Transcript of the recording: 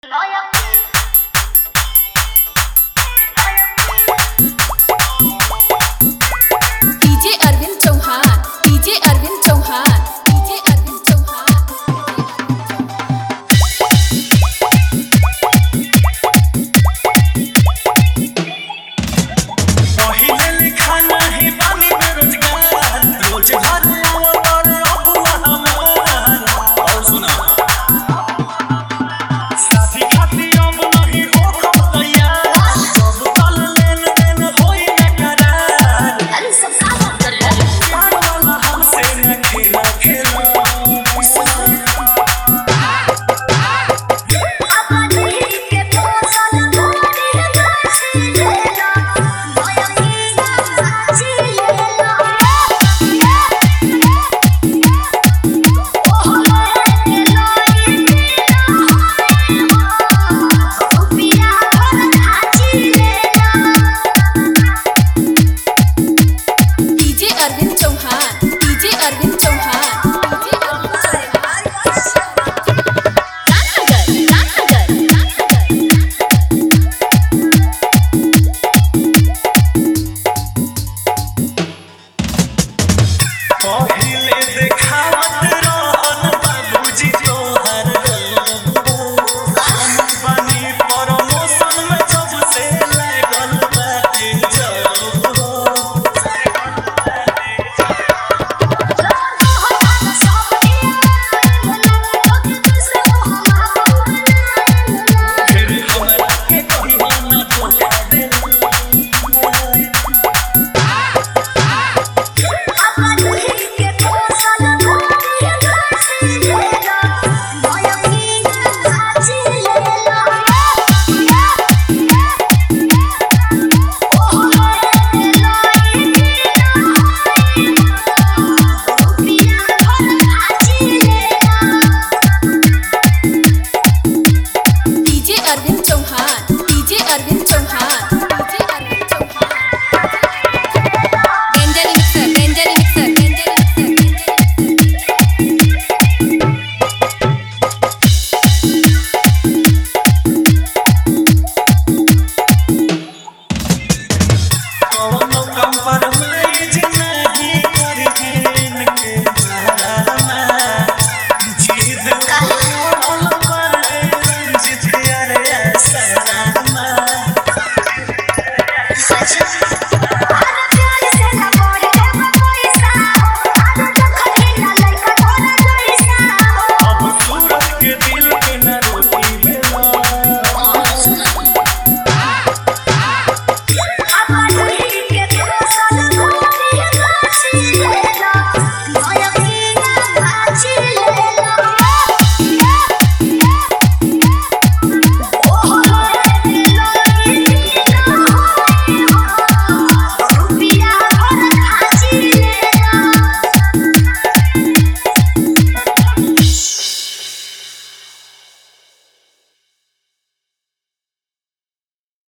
DJ Arvind Chauhan DJ Arvind Chauhan DJ Arvind Chauhan पहिले लिखा नाही बानी बेरोजगार रोज घर आवत अबुआ हमार और सुना शादी खातिर अब नहीं हो तैयार सब तल लेन देन होई न करार प्यार वाला हमसे न खेला खेला DJ Arvind Chauhan DJ Arvind Chauhan DJ Arvind पहिले देखावत रहन बाबूजी तोहर हम बानी प्रमोशन में जब से लागल बाटे जब फिर हमरा के कहीं ना धोखा दे DJ Arvind Chauhan DJ Arvind Chauhan DJ Arvind Chauhan danger mixer danger mixer danger कौनो compromise नहीं करहिन के जाना जीत कौन पर जीत अरे सलामा अब सूरज के दिल के न रोटी बेला के